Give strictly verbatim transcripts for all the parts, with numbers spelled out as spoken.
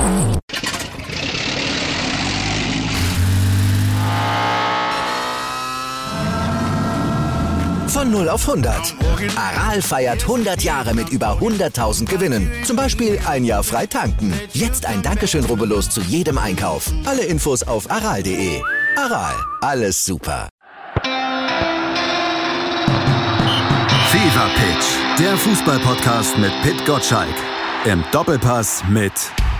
Von null auf hundert. Aral feiert hundert Jahre mit über hunderttausend Gewinnen. Zum Beispiel ein Jahr frei tanken. Jetzt ein Dankeschön, rubbellos zu jedem Einkauf. Alle Infos auf aral punkt de. Aral, alles super. Fever Pitch, der Fußball-Podcast mit Pit Gottschalk. Im Doppelpass mit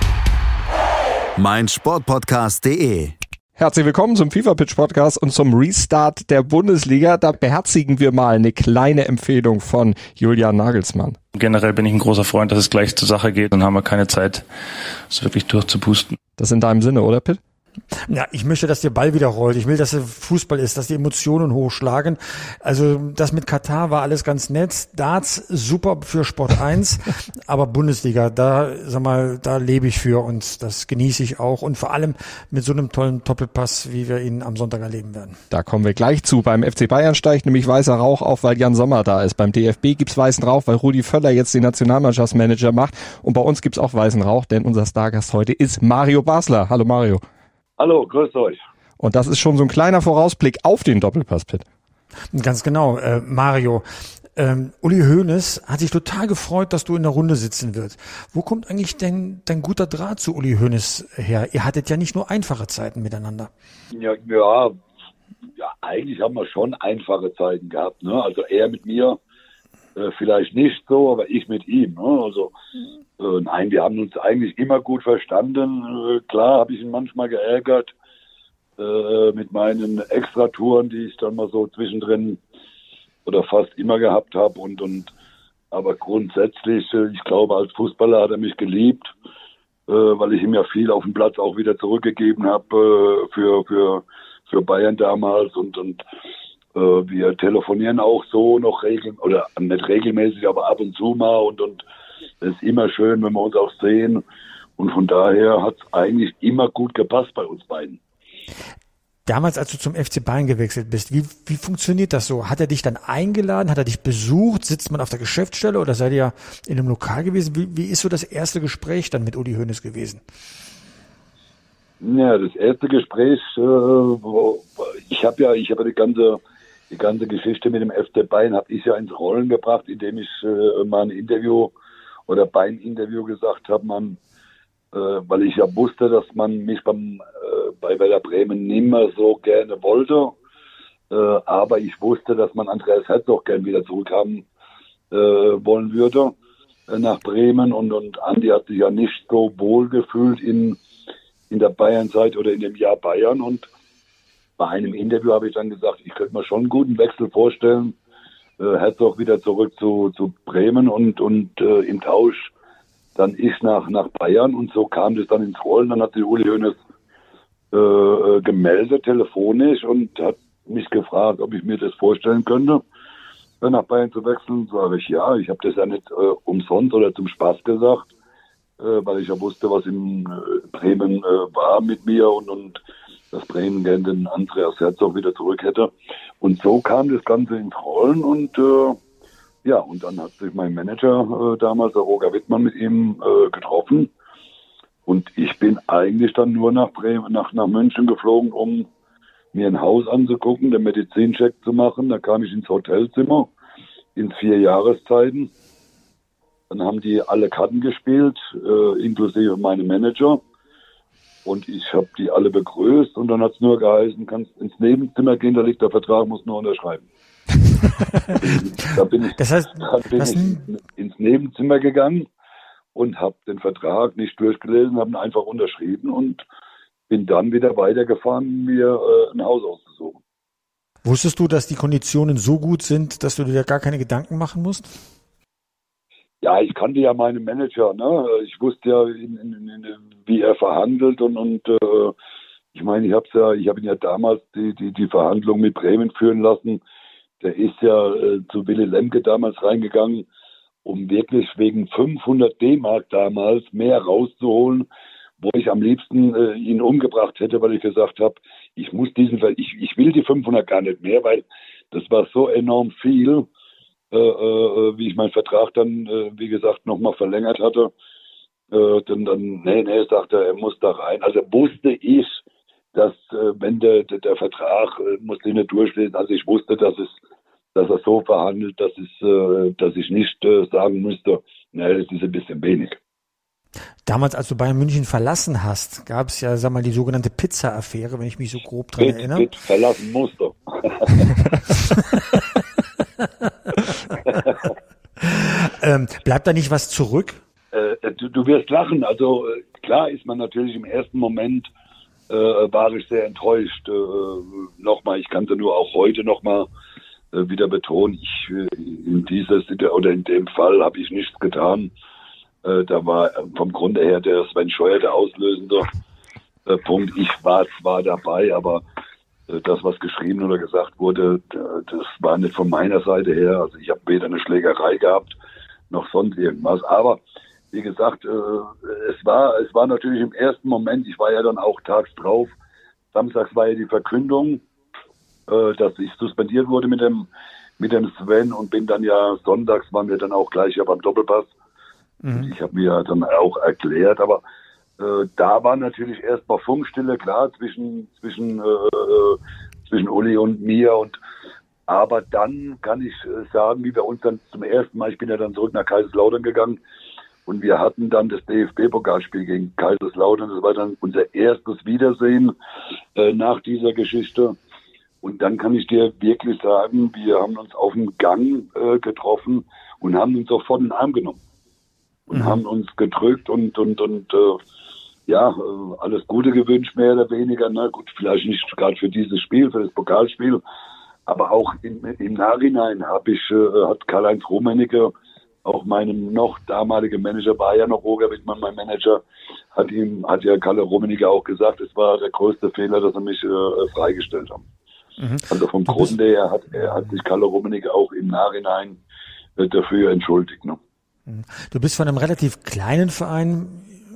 meinsportpodcast punkt de. Herzlich willkommen zum FIFA Pitch Podcast und zum Restart der Bundesliga. Da beherzigen wir mal eine kleine Empfehlung von Julian Nagelsmann. Generell bin ich ein großer Freund, dass es gleich zur Sache geht. Dann haben wir keine Zeit, es wirklich durchzupusten. Das ist in deinem Sinne, oder Pitt? Ja, ich möchte, dass der Ball wieder rollt. Ich will, dass es Fußball ist, dass die Emotionen hochschlagen. Also das mit Katar war alles ganz nett. Darts super für Sport eins, aber Bundesliga, da sag mal, da lebe ich für und das genieße ich auch und vor allem mit so einem tollen Doppelpass, wie wir ihn am Sonntag erleben werden. Da kommen wir gleich zu. Beim F C Bayern steigt nämlich weißer Rauch auf, weil Jan Sommer da ist. Beim D F B gibt's weißen Rauch, weil Rudi Völler jetzt den Nationalmannschaftsmanager macht und bei uns gibt's auch weißen Rauch, denn unser Stargast heute ist Mario Basler. Hallo Mario. Hallo, grüßt euch. Und das ist schon so ein kleiner Vorausblick auf den Doppelpass, Pitt. Ganz genau, äh, Mario. Ähm, Uli Hoeneß hat sich total gefreut, dass du in der Runde sitzen wirst. Wo kommt eigentlich denn dein guter Draht zu Uli Hoeneß her? Ihr hattet ja nicht nur einfache Zeiten miteinander. Ja, ja, ja eigentlich haben wir schon einfache Zeiten gehabt. Ne? Also er mit mir äh, vielleicht nicht so, aber ich mit ihm. Ne? Also äh, nein, wir haben uns eigentlich immer gut verstanden. Äh, klar habe ich ihn manchmal geärgert äh, mit meinen Extratouren, die ich dann mal so zwischendrin oder fast immer gehabt habe. Und, und aber grundsätzlich, äh, ich glaube, als Fußballer hat er mich geliebt, äh, weil ich ihm ja viel auf dem Platz auch wieder zurückgegeben habe äh, für, für, für Bayern damals. Und, und äh, wir telefonieren auch so noch regelmäßig, oder nicht regelmäßig, aber ab und zu mal. Und, und es ist immer schön, wenn wir uns auch sehen. Und von daher hat es eigentlich immer gut gepasst bei uns beiden. Damals, als du zum F C Bayern gewechselt bist, wie, wie funktioniert das so? Hat er dich dann eingeladen? Hat er dich besucht? Sitzt man auf der Geschäftsstelle oder seid ihr in einem Lokal gewesen? Wie, wie ist so das erste Gespräch dann mit Uli Hoeneß gewesen? Ja, das erste Gespräch, äh, wo, ich habe ja, ich habe die ganze, die ganze Geschichte mit dem F C Bayern habe ich ja ins Rollen gebracht, indem ich äh, mal ein Interview oder bei einem Interview gesagt habe, man, äh, weil ich ja wusste, dass man mich beim äh, bei Werder Bremen nicht mehr so gerne wollte, äh, aber ich wusste, dass man Andreas Herzog gern wieder zurückhaben äh, wollen würde äh, nach Bremen und und Andi hat sich ja nicht so wohl gefühlt in in der Bayernzeit oder in dem Jahr Bayern und bei einem Interview habe ich dann gesagt, ich könnte mir schon einen guten Wechsel vorstellen, äh, Herzog wieder zurück zu zu Bremen und und äh, im Tausch dann ich nach nach Bayern und so kam das dann ins Rollen. Dann hat sich Uli Hoeneß äh, gemeldet telefonisch und hat mich gefragt, ob ich mir das vorstellen könnte, äh, nach Bayern zu wechseln. Sage ich ja, ich habe das ja nicht äh, umsonst oder zum Spaß gesagt, äh, weil ich ja wusste, was in äh, Bremen äh, war mit mir und und dass Bremen gerne den Andreas Herzog wieder zurück hätte. Und so kam das Ganze ins Rollen und äh, ja, und dann hat sich mein Manager äh, damals, der Roger Wittmann, mit ihm äh, getroffen. Und ich bin eigentlich dann nur nach Bremen, nach, nach München geflogen, um mir ein Haus anzugucken, den Medizincheck zu machen. Da kam ich ins Hotelzimmer in vier Jahreszeiten. Dann haben die alle Karten gespielt, äh, inklusive meine Manager. Und ich habe die alle begrüßt und dann hat es nur geheißen, kannst ins Nebenzimmer gehen, da liegt der Vertrag, musst nur unterschreiben. Da bin ich, das heißt, dann bin das ich ins Nebenzimmer gegangen und habe den Vertrag nicht durchgelesen, habe ihn einfach unterschrieben und bin dann wieder weitergefahren, mir äh, ein Haus auszusuchen. Wusstest du, dass die Konditionen so gut sind, dass du dir gar keine Gedanken machen musst? Ja, ich kannte ja meinen Manager, ne? Ich wusste ja, in, in, in, wie er verhandelt und und äh, ich meine, ich habe ja, ich habe ihn ja damals die die die Verhandlung mit Bremen führen lassen. Der ist ja äh, zu Willy Lemke damals reingegangen, um wirklich wegen fünfhundert D-Mark damals mehr rauszuholen, wo ich am liebsten äh, ihn umgebracht hätte, weil ich gesagt habe, ich muss diesen, ich ich will die fünfhundert gar nicht mehr, weil das war so enorm viel. Äh, äh, wie ich meinen Vertrag dann, äh, wie gesagt, nochmal verlängert hatte. Äh, dann, dann, nee, nee, sagt er, er muss da rein. Also wusste ich, dass äh, wenn der, der, der Vertrag, äh, musste ich nicht durchlesen, also ich wusste, dass es, dass er so verhandelt, dass es, äh, dass ich nicht äh, sagen müsste, nee, das ist ein bisschen wenig. Damals, als du Bayern München verlassen hast, gab es ja, sag mal, die sogenannte Pizza-Affäre, wenn ich mich so grob dran Pitt, erinnere. Pitt verlassen musste. ähm, bleibt da nicht was zurück? Äh, du, du wirst lachen. Also äh, klar ist man natürlich im ersten Moment, äh, war ich sehr enttäuscht. Äh, nochmal, ich kann es nur auch heute nochmal äh, wieder betonen, ich, äh, in dieser Situation oder in dem Fall habe ich nichts getan. Äh, da war vom Grunde her der Sven Scheuer der auslösende äh, Punkt. Ich war zwar dabei, aber äh, das, was geschrieben oder gesagt wurde, das war nicht von meiner Seite her. Also ich habe weder eine Schlägerei gehabt, noch sonst irgendwas. Aber wie gesagt, äh, es war es war natürlich im ersten Moment, ich war ja dann auch tags drauf, samstags war ja die Verkündung, äh, dass ich suspendiert wurde mit dem mit dem Sven und bin dann ja, sonntags waren wir dann auch gleich ja beim Doppelpass. Ich habe mir dann auch erklärt, aber äh, da war natürlich erstmal Funkstille, klar, zwischen zwischen äh, zwischen Uli und mir. Und aber dann kann ich äh, sagen, wie wir uns dann zum ersten Mal, ich bin ja dann zurück nach Kaiserslautern gegangen und wir hatten dann das D F B-Pokalspiel gegen Kaiserslautern. Das war dann unser erstes Wiedersehen äh, nach dieser Geschichte. Und dann kann ich dir wirklich sagen, wir haben uns auf dem Gang äh, getroffen und haben uns sofort in den Arm genommen. Und mhm. haben uns gedrückt und und und äh, ja, äh, alles Gute gewünscht, mehr oder weniger. Na gut, vielleicht nicht gerade für dieses Spiel, für das Pokalspiel, aber auch im, im Nachhinein habe ich, äh, hat Karl-Heinz Rummenigge, auch meinem noch damaligen Manager, war ja noch Roger Wittmann, mein Manager, hat ihm, hat ja Karl Rummenigge auch gesagt, es war der größte Fehler, dass sie mich äh, freigestellt haben. Mhm. Also vom Grunde her hat, er hat sich Karl Rummenigge auch im Nachhinein äh, dafür entschuldigt. Ne? Du bist von einem relativ kleinen Verein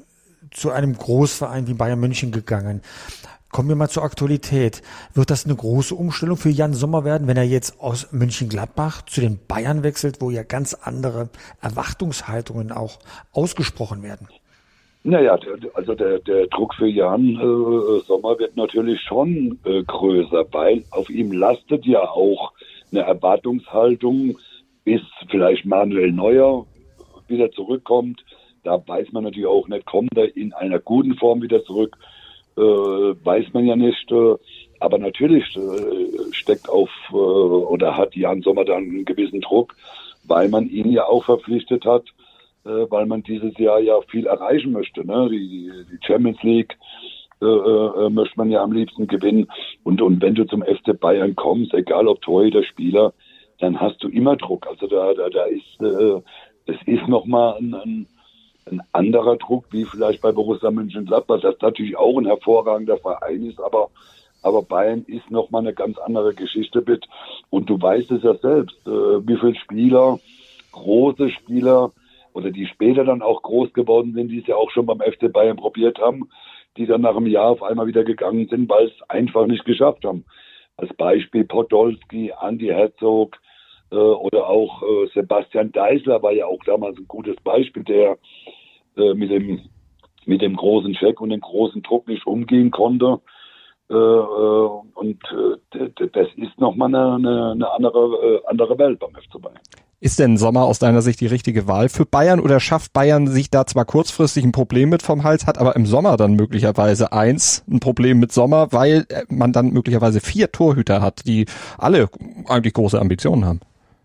zu einem Großverein wie Bayern München gegangen. Kommen wir mal zur Aktualität. Wird das eine große Umstellung für Jan Sommer werden, wenn er jetzt aus Mönchengladbach zu den Bayern wechselt, wo ja ganz andere Erwartungshaltungen auch ausgesprochen werden? Naja, also der, der Druck für Jan äh, Sommer wird natürlich schon äh, größer, weil auf ihm lastet ja auch eine Erwartungshaltung, bis vielleicht Manuel Neuer wieder zurückkommt. Da weiß man natürlich auch nicht, kommt er in einer guten Form wieder zurück, äh, weiß man ja nicht. Äh, aber natürlich äh, steckt auf äh, oder hat Jan Sommer dann einen gewissen Druck, weil man ihn ja auch verpflichtet hat, äh, weil man dieses Jahr ja viel erreichen möchte. Ne? Die, die Champions League äh, äh, möchte man ja am liebsten gewinnen. Und, und wenn du zum F C Bayern kommst, egal ob Torhüter, Spieler, dann hast du immer Druck. Also da, da, da ist äh, es ist nochmal ein, ein, ein anderer Druck, wie vielleicht bei Borussia Mönchengladbach, das natürlich auch ein hervorragender Verein ist, aber, aber Bayern ist nochmal eine ganz andere Geschichte mit. Und du weißt es ja selbst, äh, wie viele Spieler, große Spieler, oder die später dann auch groß geworden sind, die es ja auch schon beim F C Bayern probiert haben, die dann nach einem Jahr auf einmal wieder gegangen sind, weil es einfach nicht geschafft haben. Als Beispiel Podolski, Andi Herzog, oder auch äh, Sebastian Deisler war ja auch damals ein gutes Beispiel, der äh, mit dem mit dem großen Check und dem großen Druck nicht umgehen konnte. Äh, äh, und äh, das ist nochmal eine, eine, eine andere, äh, andere Welt beim F C Bayern. Ist denn Sommer aus deiner Sicht die richtige Wahl für Bayern oder schafft Bayern sich da zwar kurzfristig ein Problem mit vom Hals, hat aber im Sommer dann möglicherweise eins, ein Problem mit Sommer, weil man dann möglicherweise vier Torhüter hat, die alle eigentlich große Ambitionen haben?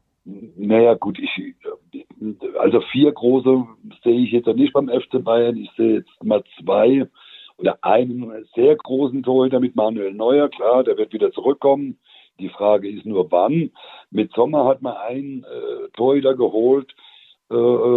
Naja, gut, ich, also vier große sehe ich jetzt nicht beim F C Bayern. Ich sehe jetzt mal zwei oder einen sehr großen Torhüter mit Manuel Neuer. Klar, der wird wieder zurückkommen. Die Frage ist nur, wann. Mit Sommer hat man einen äh, Torhüter geholt, äh,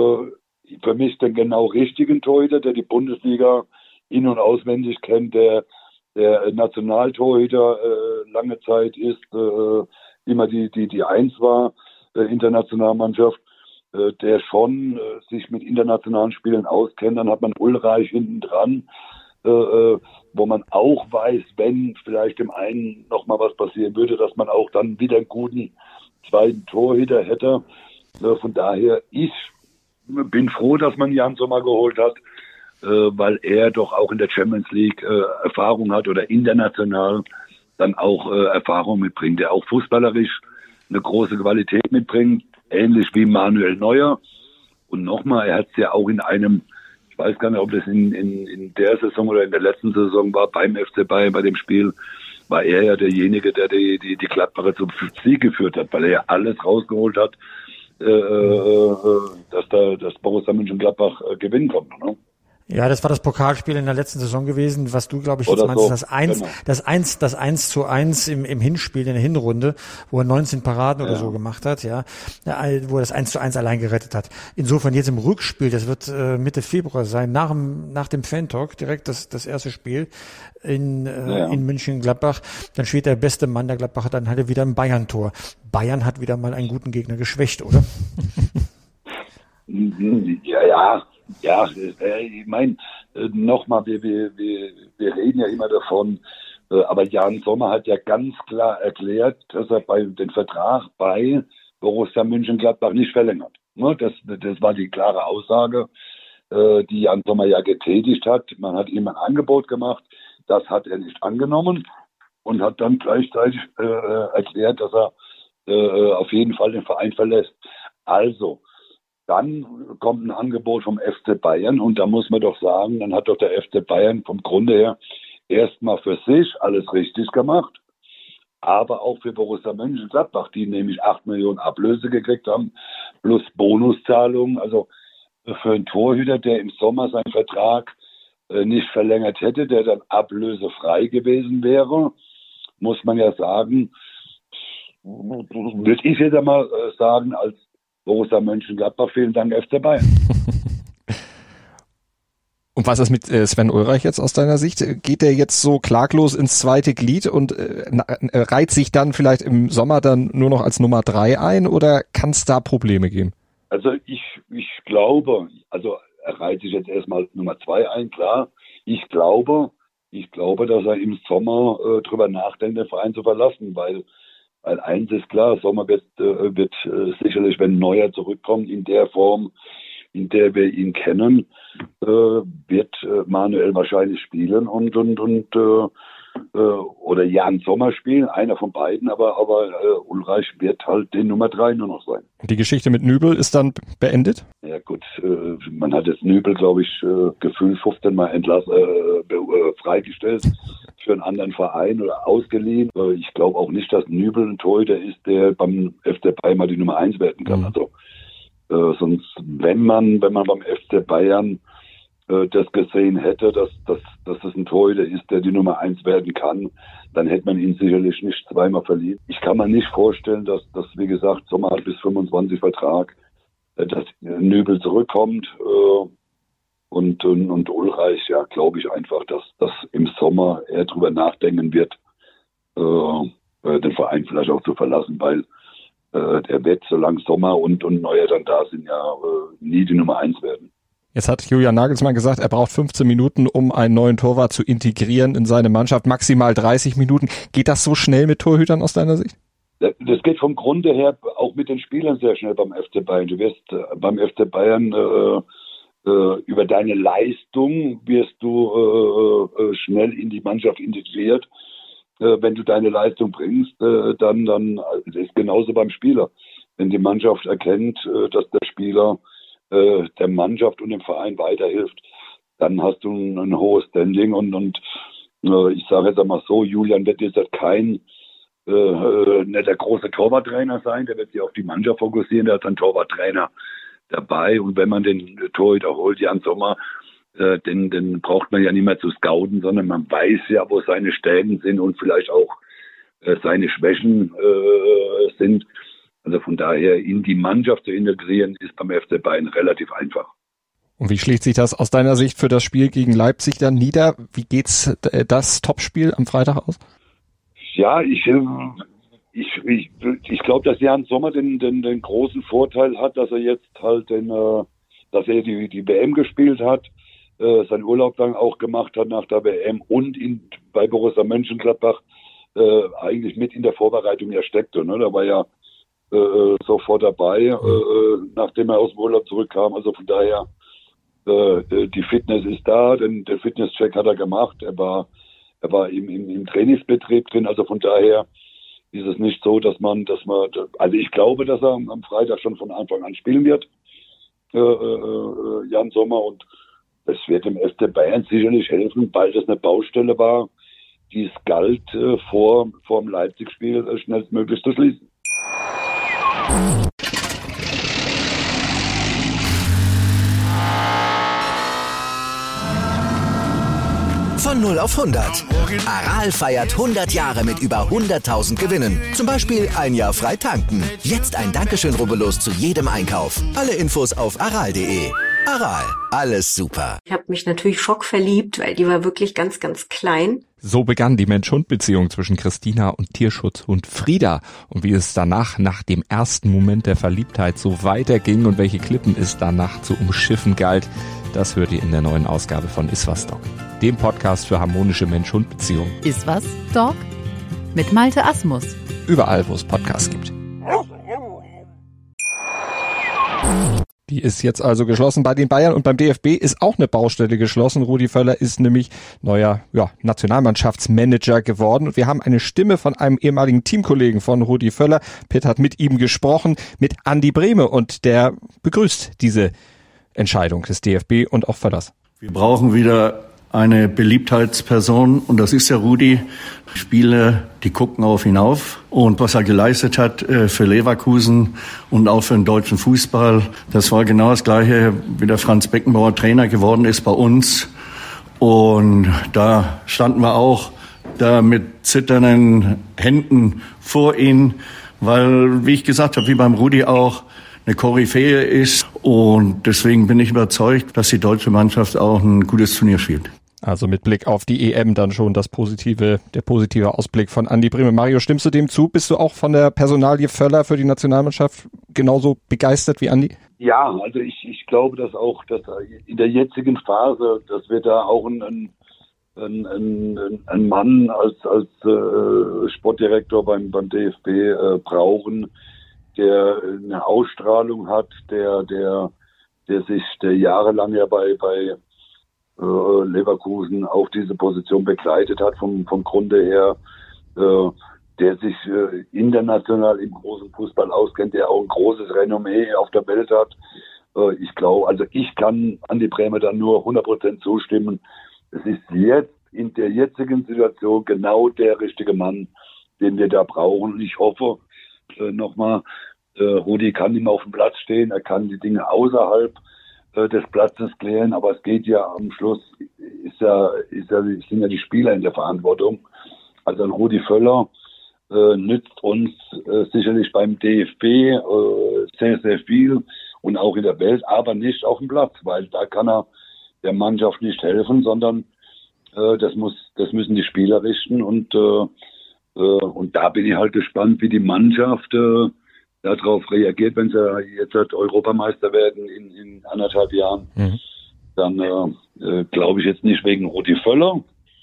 für mich den genau richtigen Torhüter, der die Bundesliga in- und auswendig kennt, der, der Nationaltorhüter äh, lange Zeit ist, äh, immer die, die, die Eins war. Internationalmannschaft, äh, der schon äh, sich mit internationalen Spielen auskennt. Dann hat man Ulreich hinten dran, äh, äh, wo man auch weiß, wenn vielleicht dem einen nochmal was passieren würde, dass man auch dann wieder einen guten zweiten Torhüter hätte. Äh, von daher, ich bin froh, dass man Jan Sommer geholt hat. äh, weil er doch auch in der Champions League äh, Erfahrung hat oder international dann auch äh, Erfahrung mitbringt, der auch fußballerisch eine große Qualität mitbringt, ähnlich wie Manuel Neuer. Und nochmal, er hat es ja auch in einem, ich weiß gar nicht, ob das in, in, in der Saison oder in der letzten Saison war, beim F C Bayern, bei dem Spiel, war er ja derjenige, der die, die, die Gladbacher zum Sieg geführt hat, weil er ja alles rausgeholt hat, äh, äh, dass da das Borussia Mönchengladbach äh, gewinnen konnte. Ne? Ja, das war das Pokalspiel in der letzten Saison gewesen, was du, glaube ich, jetzt Oder meinst, so. das eins, Genau. das eins, das eins zu eins im, im Hinspiel, in der Hinrunde, wo er neunzehn Paraden ja. oder so gemacht hat, ja, wo er das eins zu eins allein gerettet hat. Insofern jetzt im Rückspiel, das wird äh, Mitte Februar sein, nach dem, nach dem Fan-Talk, direkt das, das erste Spiel in, äh, ja. in München-Gladbach, dann steht der beste Mann der Gladbacher dann halt wieder im Bayern-Tor. Bayern hat wieder mal einen guten Gegner geschwächt, oder? Ja, ja. Ja, ich meine, nochmal, wir, wir, wir, wir reden ja immer davon, aber Jan Sommer hat ja ganz klar erklärt, dass er bei den Vertrag bei Borussia Mönchengladbach nicht verlängert. Das, das war die klare Aussage, die Jan Sommer ja getätigt hat. Man hat ihm ein Angebot gemacht, das hat er nicht angenommen und hat dann gleichzeitig erklärt, dass er auf jeden Fall den Verein verlässt. Also, dann kommt ein Angebot vom F C Bayern und da muss man doch sagen, dann hat doch der F C Bayern vom Grunde her erstmal für sich alles richtig gemacht, aber auch für Borussia Mönchengladbach, die nämlich acht Millionen Ablöse gekriegt haben, plus Bonuszahlungen. Also für einen Torhüter, der im Sommer seinen Vertrag nicht verlängert hätte, der dann ablösefrei gewesen wäre, muss man ja sagen, würde ich jetzt einmal sagen, als Borussia Mönchengladbach, vielen Dank F C Bayern. Und was ist mit Sven Ulreich jetzt aus deiner Sicht? Geht der jetzt so klaglos ins zweite Glied und äh, reiht sich dann vielleicht im Sommer dann nur noch als Nummer drei ein oder kann es da Probleme geben? Also ich, ich glaube, also er reiht sich jetzt erstmal Nummer zwei ein, klar. Ich glaube, ich glaube, dass er im Sommer äh, drüber nachdenkt, den Verein zu verlassen, weil Weil eins ist klar, Sommer wird, äh, wird äh, sicherlich, wenn Neuer zurückkommt, in der Form, in der wir ihn kennen, äh, wird äh, Manuel wahrscheinlich spielen und und und äh, äh, oder Jan Sommer spielen, einer von beiden, aber aber äh, Ulreich wird halt den Nummer drei nur noch sein. Die Geschichte mit Nübel ist dann beendet? Ja gut, äh, man hat jetzt Nübel, glaube ich, äh, gefühlt fünfzehn Mal entlass, äh, äh, freigestellt für einen anderen Verein oder ausgeliehen. Äh, ich glaube auch nicht, dass Nübel ein Torhüter ist, der beim F C Bayern mal die Nummer eins werden kann. Mhm. Also äh, sonst, wenn man, wenn man beim F C Bayern äh, das gesehen hätte, dass, dass, dass es ein Torhüter ist, der die Nummer eins werden kann, dann hätte man ihn sicherlich nicht zweimal verliehen. Ich kann mir nicht vorstellen, dass, dass wie gesagt, Sommer hat bis fünfundzwanzig Vertrag, äh, dass Nübel zurückkommt äh, und, und, und Ulreich, ja, glaube ich einfach, dass, dass im Sommer er drüber nachdenken wird, äh, den Verein vielleicht auch zu verlassen, weil äh, der wird, solange Sommer und, und Neuer dann da sind, ja äh, nie die Nummer eins werden. Jetzt hat Julian Nagelsmann gesagt, er braucht fünfzehn Minuten, um einen neuen Torwart zu integrieren in seine Mannschaft, maximal dreißig Minuten. Geht das so schnell mit Torhütern aus deiner Sicht? Das geht vom Grunde her auch mit den Spielern sehr schnell beim F C Bayern. Du wirst äh, beim F C Bayern äh, äh, über deine Leistung wirst du äh, äh, schnell in die Mannschaft integriert. Äh, wenn du deine Leistung bringst, äh, dann dann das ist genauso beim Spieler. Wenn die Mannschaft erkennt, äh, dass der Spieler äh, der Mannschaft und dem Verein weiterhilft, dann hast du ein, ein hohes Standing und und äh, ich sage jetzt einmal so, Julian wird jetzt kein äh, nicht der große Torwarttrainer sein, der wird sich auf die Mannschaft fokussieren, der hat einen Torwarttrainer dabei und wenn man den Torhüter holt, Jan Sommer, äh, den, den braucht man ja nicht mehr zu scouten, sondern man weiß ja, wo seine Stärken sind und vielleicht auch äh, seine Schwächen äh, sind. Also von daher in die Mannschaft zu integrieren, ist beim F C Bayern relativ einfach. Und wie schlägt sich das aus deiner Sicht für das Spiel gegen Leipzig dann nieder? Wie geht's das Topspiel am Freitag aus? Ja, ich ich ich, ich glaube, dass Jan Sommer den, den den großen Vorteil hat, dass er jetzt halt den, äh, dass er die die W M gespielt hat, äh, seinen Urlaub dann auch gemacht hat nach der W M und in, bei Borussia Mönchengladbach äh, eigentlich mit in der Vorbereitung ja steckte. Ne? Da war ja äh, sofort dabei, äh, nachdem er aus dem Urlaub zurückkam. Also von daher Äh, die Fitness ist da, denn der Fitnesscheck hat er gemacht. Er war, er war im, im, im Trainingsbetrieb drin. Also von daher ist es nicht so, dass man, dass man, also ich glaube, dass er am Freitag schon von Anfang an spielen wird, äh, äh, Jan Sommer, und es wird dem F C Bayern sicherlich helfen, weil das eine Baustelle war, die es galt, äh, vor, vor dem Leipzig-Spiel äh, schnellstmöglich zu schließen. Von null auf hundert. Aral feiert hundert Jahre mit über hunderttausend Gewinnen. Zum Beispiel ein Jahr frei tanken. Jetzt ein Dankeschön, rubbellos zu jedem Einkauf. Alle Infos auf aral punkt de. Aral, alles super. Ich habe mich natürlich schockverliebt, weil die war wirklich ganz, ganz klein. So begann die Mensch-Hund-Beziehung zwischen Christina und Tierschutzhund Frieda. Und wie es danach, nach dem ersten Moment der Verliebtheit, so weiterging und welche Klippen es danach zu umschiffen galt, das hört ihr in der neuen Ausgabe von Iswas Dog, dem Podcast für harmonische Mensch-Hund-Beziehungen. Iswas Dog mit Malte Asmus. Überall, wo es Podcasts gibt. Die ist jetzt also geschlossen bei den Bayern, und beim D F B ist auch eine Baustelle geschlossen. Rudi Völler ist nämlich neuer ja, Nationalmannschaftsmanager geworden, und wir haben eine Stimme von einem ehemaligen Teamkollegen von Rudi Völler. Pitt hat mit ihm gesprochen, mit Andi Brehme, und der begrüßt diese Entscheidung des D F B und auch Völlers. Wir brauchen wieder eine Beliebtheitsperson, und das ist der Rudi. Spiele, die gucken auf ihn auf, und was er geleistet hat äh, für Leverkusen und auch für den deutschen Fußball, das war genau das Gleiche, wie der Franz Beckenbauer Trainer geworden ist bei uns, und da standen wir auch da mit zitternden Händen vor ihm, weil, wie ich gesagt habe, wie beim Rudi auch, eine Koryphäe ist, und deswegen bin ich überzeugt, dass die deutsche Mannschaft auch ein gutes Turnier spielt. Also mit Blick auf die E M dann schon das positive, der positive Ausblick von Andi Brehme. Mario, stimmst du dem zu? Bist du auch von der Personalie Völler für die Nationalmannschaft genauso begeistert wie Andi? Ja, also ich, ich glaube, dass auch dass in der jetzigen Phase, dass wir da auch einen, einen, einen, einen Mann als, als äh, Sportdirektor beim, beim D F B äh, brauchen, der eine Ausstrahlung hat, der, der, der sich, der jahrelang ja bei, bei äh, Leverkusen auf diese Position begleitet hat, vom, vom Grunde her, äh, der sich äh, international im großen Fußball auskennt, der auch ein großes Renommee auf der Welt hat. Äh, ich glaube, also ich kann Andi Brehme da nur hundert Prozent zustimmen. Es ist jetzt in der jetzigen Situation genau der richtige Mann, den wir da brauchen. Und ich hoffe, Äh, nochmal, äh, Rudi kann immer auf dem Platz stehen, er kann die Dinge außerhalb äh, des Platzes klären, aber es geht ja am Schluss, ist ja, ist ja, sind ja die Spieler in der Verantwortung. Also ein Rudi Völler äh, nützt uns äh, sicherlich beim D F B äh, sehr, sehr viel und auch in der Welt, aber nicht auf dem Platz, weil da kann er der Mannschaft nicht helfen, sondern äh, das muss, das müssen die Spieler richten, und äh, Und da bin ich halt gespannt, wie die Mannschaft äh, darauf reagiert, wenn sie jetzt halt Europameister werden in, in anderthalb Jahren. Mhm. Dann äh, äh, glaube ich jetzt nicht wegen Rudi Völler,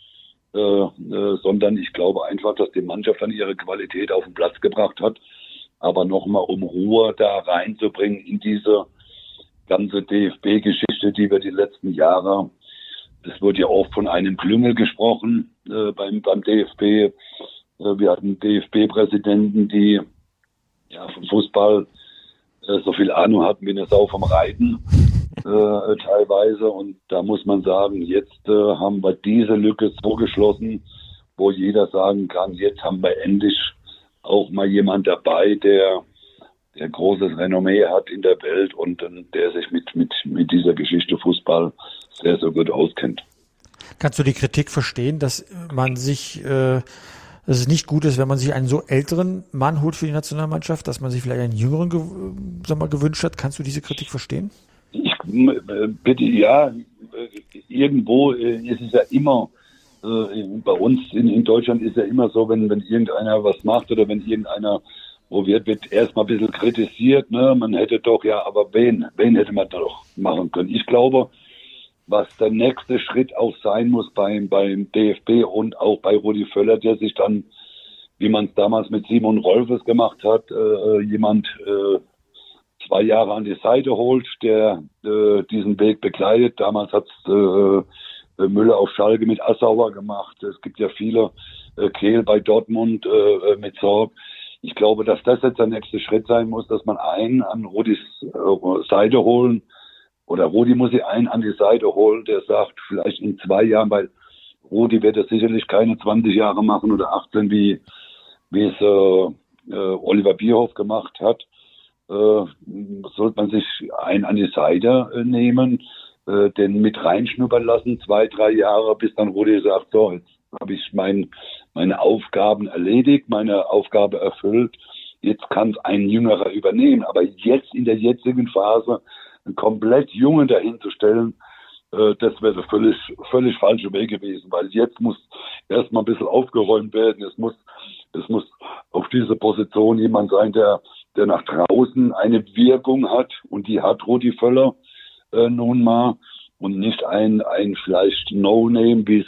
äh, äh, sondern ich glaube einfach, dass die Mannschaft dann ihre Qualität auf den Platz gebracht hat. Aber nochmal, um Ruhe da reinzubringen in diese ganze D F B-Geschichte, die wir die letzten Jahre, es wurde ja oft von einem Klüngel gesprochen äh, beim, beim D F B. Wir hatten D F B-Präsidenten, die ja vom Fußball äh, so viel Ahnung hatten wie eine Sau vom Reiten äh, teilweise. Und da muss man sagen, jetzt äh, haben wir diese Lücke so geschlossen, wo jeder sagen kann, jetzt haben wir endlich auch mal jemand dabei, der, der großes Renommee hat in der Welt und äh, der sich mit, mit, mit dieser Geschichte Fußball sehr, sehr gut auskennt. Kannst du die Kritik verstehen, dass man sich... Äh dass es nicht gut ist, wenn man sich einen so älteren Mann holt für die Nationalmannschaft, dass man sich vielleicht einen jüngeren sag mal, gewünscht hat? Kannst du diese Kritik verstehen? Ich bitte, ja, irgendwo ist es ja immer, bei uns in, in Deutschland ist ja immer so, wenn, wenn irgendeiner was macht oder wenn irgendeiner probiert, wird erstmal ein bisschen kritisiert, ne? Man hätte doch, ja, aber wen, wen hätte man da doch machen können? Ich glaube, was der nächste Schritt auch sein muss beim, beim D F B und auch bei Rudi Völler, der sich dann, wie man es damals mit Simon Rolfes gemacht hat, äh, jemand äh, zwei Jahre an die Seite holt, der äh, diesen Weg begleitet. Damals hat äh, Müller auf Schalke mit Assauer gemacht. Es gibt ja viele, äh, Kehl bei Dortmund äh, mit Sorg. Ich glaube, dass das jetzt der nächste Schritt sein muss, dass man einen an Rudis äh, Seite holen, oder Rudi muss sich einen an die Seite holen, der sagt, vielleicht in zwei Jahren, weil Rudi wird es sicherlich keine zwanzig Jahre machen oder achtzehn, wie, wie es äh, äh, Oliver Bierhoff gemacht hat. Äh, sollte man sich einen an die Seite äh, nehmen, äh, den mit reinschnuppern lassen, zwei, drei Jahre, bis dann Rudi sagt, so, jetzt habe ich mein, meine Aufgaben erledigt, meine Aufgabe erfüllt, jetzt kann es ein Jüngerer übernehmen. Aber jetzt in der jetzigen Phase einen komplett Jungen dahin zu stellen, äh, das wäre der völlig, völlig falsche Weg gewesen, weil jetzt muss erstmal ein bisschen aufgeräumt werden, es muss, es muss auf diese Position jemand sein, der, der nach draußen eine Wirkung hat, und die hat Rudi Völler äh, nun mal, und nicht ein, ein vielleicht No-Name, wie es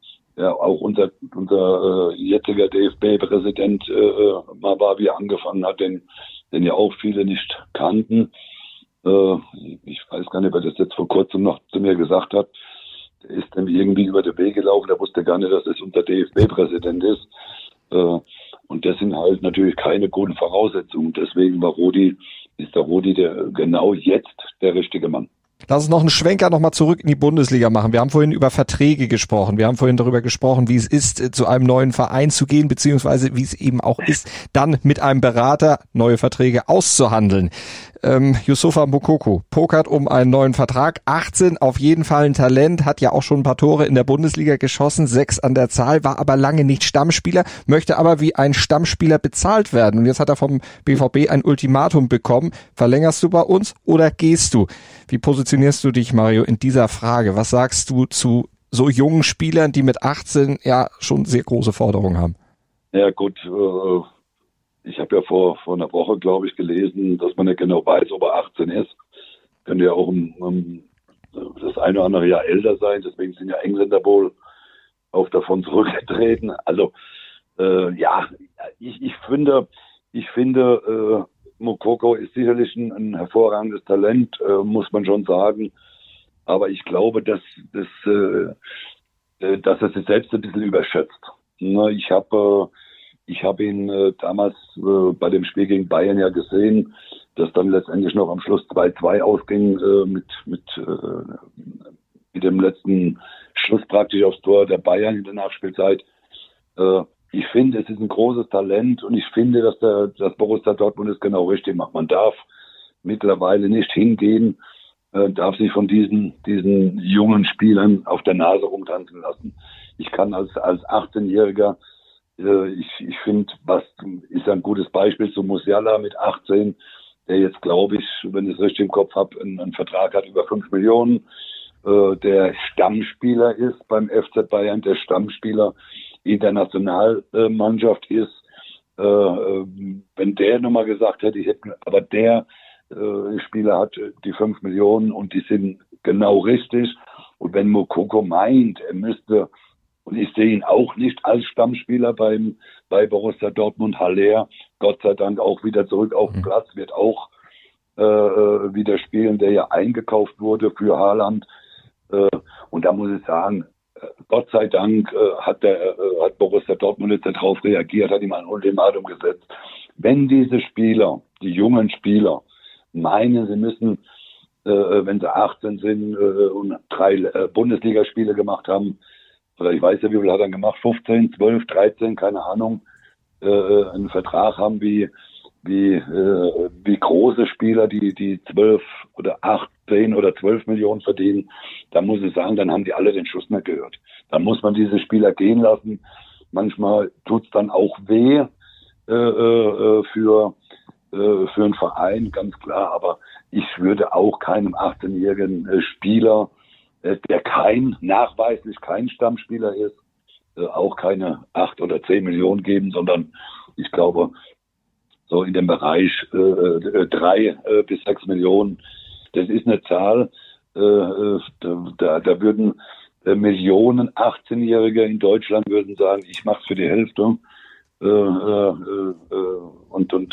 ja auch unser, unser äh, jetziger D F B-Präsident äh, mal war, wie er angefangen hat, den, den ja auch viele nicht kannten. Äh, ich weiß gar nicht, wer das jetzt vor kurzem noch zu mir gesagt hat. Der ist dann irgendwie über den Weg gelaufen, der wusste gar nicht, dass das unser D F B-Präsident ist. Äh, und das sind halt natürlich keine guten Voraussetzungen. Deswegen war Rudi, ist der Rudi der genau jetzt der richtige Mann. Lass uns noch einen Schwenker nochmal zurück in die Bundesliga machen. Wir haben vorhin über Verträge gesprochen. Wir haben vorhin darüber gesprochen, wie es ist, zu einem neuen Verein zu gehen, beziehungsweise wie es eben auch ist, dann mit einem Berater neue Verträge auszuhandeln. Ähm, Youssoufa Moukoko pokert um einen neuen Vertrag. achtzehn, auf jeden Fall ein Talent, hat ja auch schon ein paar Tore in der Bundesliga geschossen, sechs an der Zahl, war aber lange nicht Stammspieler, möchte aber wie ein Stammspieler bezahlt werden. Und jetzt hat er vom B V B ein Ultimatum bekommen. Verlängerst du bei uns oder gehst du? Wie positionierst du dich, Mario, in dieser Frage? Was sagst du zu so jungen Spielern, die mit achtzehn ja schon sehr große Forderungen haben? Ja gut, äh ich habe ja vor vor einer Woche, glaube ich, gelesen, dass man nicht genau weiß, ob er achtzehn ist. Könnte ja auch um, um das eine oder andere Jahr älter sein. Deswegen sind ja Engländer wohl auch davon zurückgetreten. Also äh, ja, ich, ich finde, ich finde, äh, Moukoko ist sicherlich ein, ein hervorragendes Talent, äh, muss man schon sagen. Aber ich glaube, dass, dass, äh, dass er sich selbst ein bisschen überschätzt. Ne, ich habe äh, Ich habe ihn äh, damals äh, bei dem Spiel gegen Bayern ja gesehen, das dann letztendlich noch am Schluss zwei zwei ausging äh, mit mit, äh, mit dem letzten Schuss praktisch aufs Tor der Bayern in der Nachspielzeit. Äh, ich finde, es ist ein großes Talent, und ich finde, dass der dass Borussia Dortmund es genau richtig macht. Man darf mittlerweile nicht hingehen, äh, darf sich von diesen diesen jungen Spielern auf der Nase rumtanzen lassen. Ich kann als als achtzehnjähriger Ich, ich finde, was ist ein gutes Beispiel zu Musiala mit achtzehn, der jetzt, glaube ich, wenn ich es richtig im Kopf habe, einen, einen Vertrag hat über fünf Millionen, äh, der Stammspieler ist beim F C Bayern, der Stammspieler in der Nationalmannschaft ist. Äh, wenn der nochmal gesagt hätte, ich hätte, aber der äh, Spieler hat die fünf Millionen und die sind genau richtig. Und wenn Moukoko meint, er müsste, und ich sehe ihn auch nicht als Stammspieler beim bei Borussia Dortmund, Haller, Gott sei Dank auch wieder zurück auf den Platz, wird auch äh, wieder spielen, der ja eingekauft wurde für Haaland. Äh, und da muss ich sagen, Gott sei Dank äh, hat, der, äh, hat Borussia Dortmund jetzt darauf reagiert, hat ihm ein Ultimatum gesetzt. Wenn diese Spieler, die jungen Spieler, meinen, sie müssen, äh, wenn sie achtzehn sind äh, und drei äh, Bundesligaspiele gemacht haben, oder ich weiß ja, wie viel hat er gemacht, fünfzehn, zwölf, dreizehn, keine Ahnung, äh, einen Vertrag haben wie wie äh, wie große Spieler, die die zwölf oder achtzehn oder zwölf Millionen verdienen, da muss ich sagen, dann haben die alle den Schuss nicht gehört. Dann muss man diese Spieler gehen lassen. Manchmal tut's dann auch weh äh, äh, für äh, für einen Verein, ganz klar. Aber ich würde auch keinem achtzehnjährigen äh, Spieler, äh, der kein nachweislich kein Stammspieler ist, äh, auch keine acht oder zehn Millionen geben, sondern ich glaube, so in dem Bereich äh, drei äh, bis sechs Millionen. Das ist eine Zahl, äh, da, da würden äh, Millionen achtzehnjährige in Deutschland würden sagen, ich mache es für die Hälfte. Äh, äh, äh, und, und,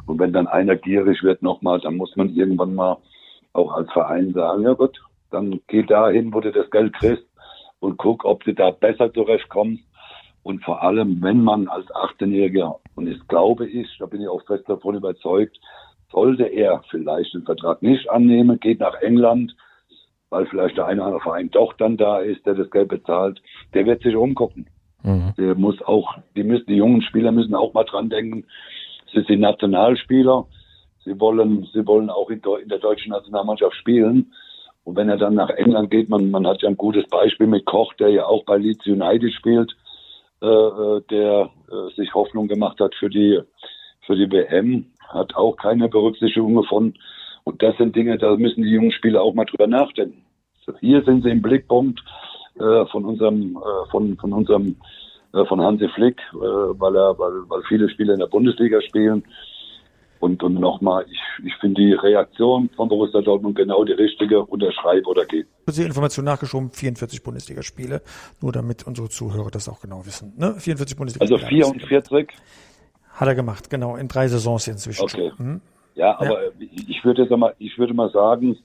Und wenn dann einer gierig wird nochmal, dann muss man irgendwann mal auch als Verein sagen, ja gut, dann geh dahin, wo du das Geld kriegst und guck, ob du da besser zurechtkommst. Und vor allem, wenn man als achtzehnjähriger, und ich glaube ich, da bin ich auch fest davon überzeugt, sollte er vielleicht den Vertrag nicht annehmen, geht nach England, weil vielleicht der eine oder andere Verein doch dann da ist, der das Geld bezahlt, der wird sich umgucken. Mhm. Der muss auch, die müssen, die jungen Spieler müssen auch mal dran denken, sie sind Nationalspieler, sie wollen, sie wollen auch in, in der deutschen Nationalmannschaft spielen. Und wenn er dann nach England geht, man, man hat ja ein gutes Beispiel mit Koch, der ja auch bei Leeds United spielt, äh, der äh, sich Hoffnung gemacht hat für die, für die W M, hat auch keine Berücksichtigung gefunden. Und das sind Dinge, da müssen die jungen Spieler auch mal drüber nachdenken. Hier sind sie im Blickpunkt äh, von unserem, äh, von, von unserem, äh, von Hansi Flick, äh, weil er, weil, weil viele Spieler in der Bundesliga spielen. Und, und nochmal, ich, ich finde die Reaktion von Borussia Dortmund genau die richtige, unterschreibe oder geht. Die Information nachgeschoben, vierundvierzig Bundesligaspiele, nur damit unsere Zuhörer das auch genau wissen. Ne? vierundvierzig Bundesligaspiele. Also vierundvierzig? Hat er gemacht, genau, in drei Saisons inzwischen. Okay. Hm? Ja, aber ja. ich würde jetzt mal, ich würde mal sagen,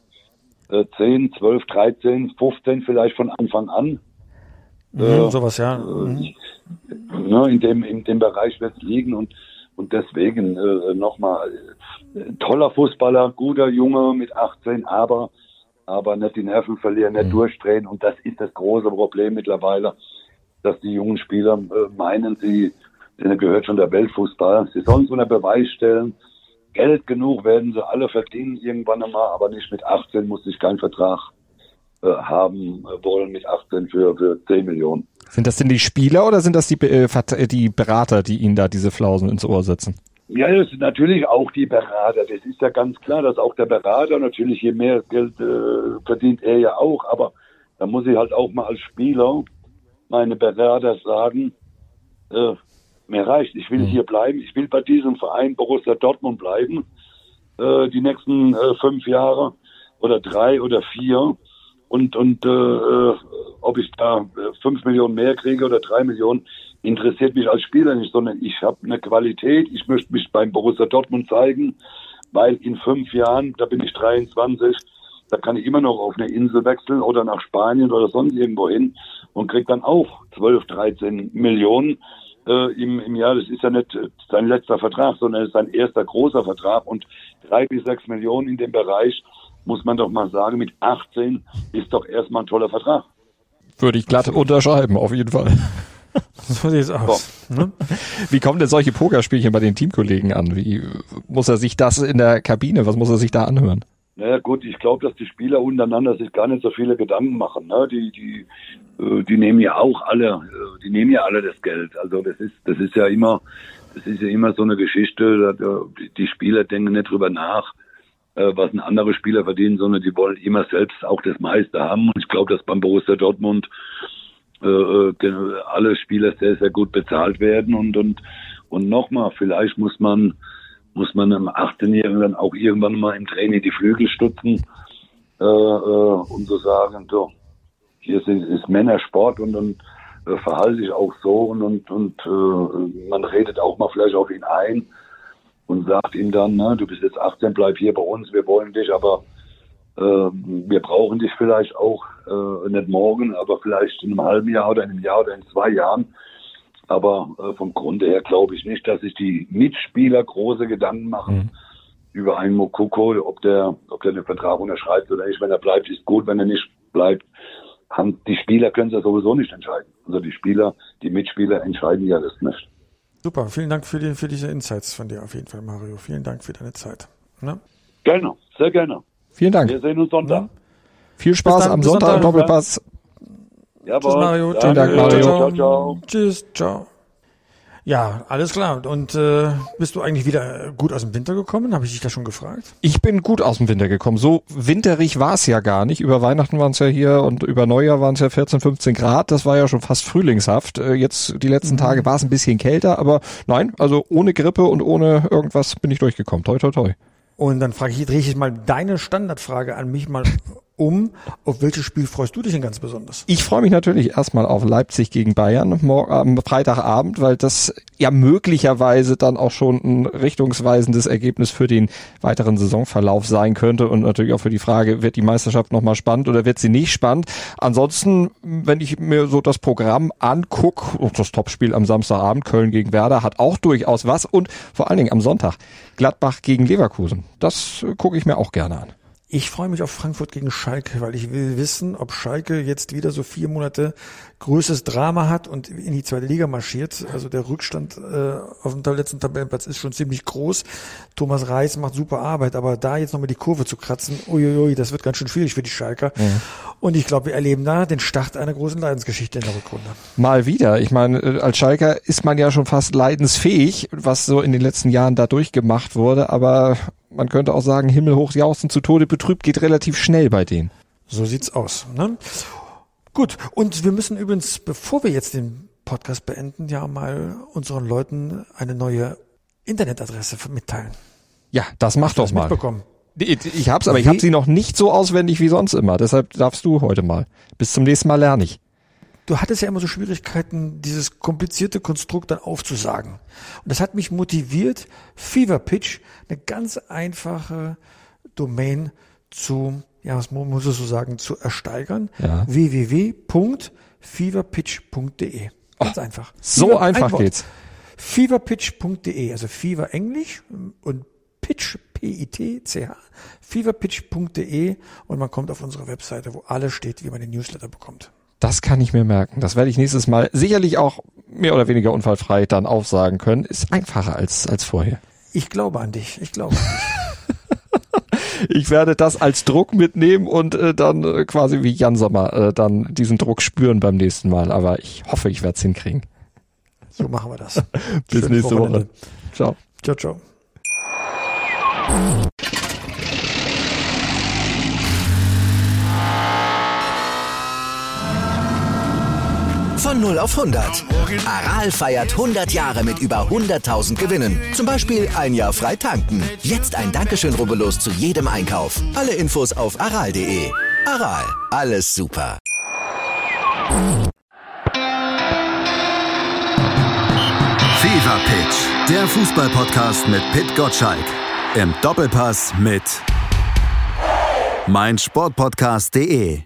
zehn, zwölf, dreizehn, fünfzehn vielleicht von Anfang an. Mhm, äh, sowas, ja. Mhm. Äh, ne, in dem, in dem Bereich wird es liegen und, und deswegen äh, nochmal, äh, toller Fußballer, guter Junge mit achtzehn, aber, aber nicht die Nerven verlieren, nicht mhm. durchdrehen und das ist das große Problem mittlerweile, dass die jungen Spieler äh, meinen, sie, denen gehört schon der Weltfußball, sie sollen es unter Beweis stellen. Geld genug werden sie alle verdienen irgendwann einmal, aber nicht mit achtzehn muss ich keinen Vertrag äh, haben äh, wollen mit achtzehn für, für zehn Millionen. Sind das denn die Spieler oder sind das die, äh, die Berater, die ihnen da diese Flausen ins Ohr setzen? Ja, das sind natürlich auch die Berater. Das ist ja ganz klar, dass auch der Berater natürlich, je mehr Geld äh, verdient er ja auch, aber da muss ich halt auch mal als Spieler meine Berater sagen, äh, mir reicht, ich will mhm. hier bleiben, ich will bei diesem Verein Borussia Dortmund bleiben, äh, die nächsten äh, fünf Jahre oder drei oder vier und und äh, ob ich da äh, fünf Millionen mehr kriege oder drei Millionen, interessiert mich als Spieler nicht, sondern ich habe eine Qualität, ich möchte mich beim Borussia Dortmund zeigen, weil in fünf Jahren, da bin ich dreiundzwanzig, da kann ich immer noch auf eine Insel wechseln oder nach Spanien oder sonst irgendwo hin und kriege dann auch zwölf, dreizehn Millionen Äh, im, im Jahr. Das ist ja nicht äh, sein letzter Vertrag, sondern es ist sein erster großer Vertrag und drei bis sechs Millionen in dem Bereich, muss man doch mal sagen, mit achtzehn ist doch erstmal ein toller Vertrag. Würde ich glatt unterschreiben, auf jeden Fall. So sieht es aus. Ne? Wie kommen denn solche Pokerspielchen bei den Teamkollegen an? Wie muss er sich das in der Kabine, was muss er sich da anhören? Naja gut, ich glaube, dass die Spieler untereinander sich gar nicht so viele Gedanken machen. Ne? Die, die, äh, die nehmen ja auch alle, äh, die nehmen ja alle das Geld. Also das ist, das ist ja immer, das ist ja immer so eine Geschichte. Da, die Spieler denken nicht drüber nach, äh, was ein anderer Spieler verdient, sondern die wollen immer selbst auch das meiste haben. Und ich glaube, dass beim Borussia Dortmund äh, alle Spieler sehr, sehr gut bezahlt werden. Und und und nochmal, vielleicht muss man muss man einem achtzehnjährigen dann auch irgendwann mal im Training die Flügel stützen äh, äh, und so sagen, so, hier ist, ist Männersport und dann äh, verhalte sich auch so und und, und äh, man redet auch mal vielleicht auf ihn ein und sagt ihm dann, ne, du bist jetzt achtzehn, bleib hier bei uns, wir wollen dich, aber äh, wir brauchen dich vielleicht auch äh, nicht morgen, aber vielleicht in einem halben Jahr oder in einem Jahr oder in zwei Jahren. Aber äh, vom Grunde her glaube ich nicht, dass sich die Mitspieler große Gedanken machen mhm. über einen Moukoko, ob der, ob der den Vertrag unterschreibt oder nicht. Wenn er bleibt, ist gut. Wenn er nicht bleibt, haben, die Spieler können es ja sowieso nicht entscheiden. Also die Spieler, die Mitspieler entscheiden ja das nicht. Super, vielen Dank für, die, für diese Insights von dir auf jeden Fall, Mario. Vielen Dank für deine Zeit. Ne? Gerne, sehr gerne. Vielen Dank. Wir sehen uns Sonntag. Ja. Viel Spaß am Sonntag, Sonntag im Doppelpass. Jawohl. Tschüss, Mario. Vielen Dank, Mario. Ciao, ciao, ciao. Tschüss, ciao. Ja, alles klar. Und äh, bist du eigentlich wieder gut aus dem Winter gekommen? Habe ich dich da schon gefragt? Ich bin gut aus dem Winter gekommen. So winterig war es ja gar nicht. Über Weihnachten waren es ja hier und über Neujahr waren es ja vierzehn, fünfzehn Grad. Das war ja schon fast frühlingshaft. Jetzt die letzten mhm. Tage war es ein bisschen kälter, aber nein, also ohne Grippe und ohne irgendwas bin ich durchgekommen. Toi, toi, toi. Und dann frage ich, drehe ich mal deine Standardfrage an mich mal um. Auf welches Spiel freust du dich denn ganz besonders? Ich freue mich natürlich erstmal auf Leipzig gegen Bayern morgen am Freitagabend, weil das ja möglicherweise dann auch schon ein richtungsweisendes Ergebnis für den weiteren Saisonverlauf sein könnte und natürlich auch für die Frage, wird die Meisterschaft nochmal spannend oder wird sie nicht spannend? Ansonsten, wenn ich mir so das Programm angucke, das Topspiel am Samstagabend, Köln gegen Werder, hat auch durchaus was und vor allen Dingen am Sonntag Gladbach gegen Leverkusen. Das gucke ich mir auch gerne an. Ich freue mich auf Frankfurt gegen Schalke, weil ich will wissen, ob Schalke jetzt wieder so vier Monate größtes Drama hat und in die zweite Liga marschiert. Also der Rückstand äh, auf dem letzten Tabellenplatz ist schon ziemlich groß. Thomas Reis macht super Arbeit, aber da jetzt nochmal die Kurve zu kratzen, uiuiui, das wird ganz schön schwierig für die Schalker. Ja. Und ich glaube, wir erleben da den Start einer großen Leidensgeschichte in der Rückrunde. Mal wieder. Ich meine, als Schalker ist man ja schon fast leidensfähig, was so in den letzten Jahren da durchgemacht wurde, aber man könnte auch sagen, himmelhoch jauchzen, zu Tode betrübt, geht relativ schnell bei denen. So sieht's aus, ne? Gut, und wir müssen übrigens, bevor wir jetzt den Podcast beenden, ja mal unseren Leuten eine neue Internetadresse mitteilen. Ja, das mach doch mal. Mitbekommen? Ich hab's, aber ich habe sie noch nicht so auswendig wie sonst immer. Deshalb darfst du heute mal. Bis zum nächsten Mal lerne ich. Du hattest ja immer so Schwierigkeiten, dieses komplizierte Konstrukt dann aufzusagen. Und das hat mich motiviert, Fever Pitch, eine ganz einfache Domain zu, ja, was muss ich so sagen, zu ersteigern. Ja. w w w punkt feverpitch punkt d e. Ganz oh, einfach. So Fever, einfach ein geht's. feverpitch punkt d e, also Fever Englisch und Pitch, P I T C H, feverpitch punkt d e und man kommt auf unsere Webseite, wo alles steht, wie man den Newsletter bekommt. Das kann ich mir merken. Das werde ich nächstes Mal sicherlich auch mehr oder weniger unfallfrei dann aufsagen können. Ist einfacher als als vorher. Ich glaube an dich. Ich glaube an dich. Ich werde das als Druck mitnehmen und äh, dann äh, quasi wie Jan Sommer äh, dann diesen Druck spüren beim nächsten Mal. Aber ich hoffe, ich werde es hinkriegen. So machen wir das. Bis Schönes nächste Wochenende. Woche. Ciao. Ciao, ciao. Von null auf hundert. Aral feiert hundert Jahre mit über hunderttausend Gewinnen. Zum Beispiel ein Jahr frei tanken. Jetzt ein Dankeschön, rubbellos zu jedem Einkauf. Alle Infos auf aral punkt de. Aral, alles super. Fever Pitch, der Fußballpodcast mit Pit Gottschalk. Im Doppelpass mit meinsportpodcast punkt de.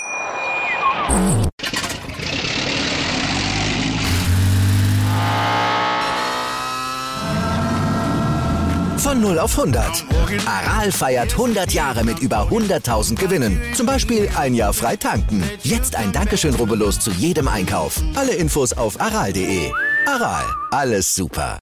Von null auf hundert. Aral feiert hundert Jahre mit über hunderttausend Gewinnen. Zum Beispiel ein Jahr frei tanken. Jetzt ein Dankeschön, rubbellos zu jedem Einkauf. Alle Infos auf aral punkt de. Aral, alles super.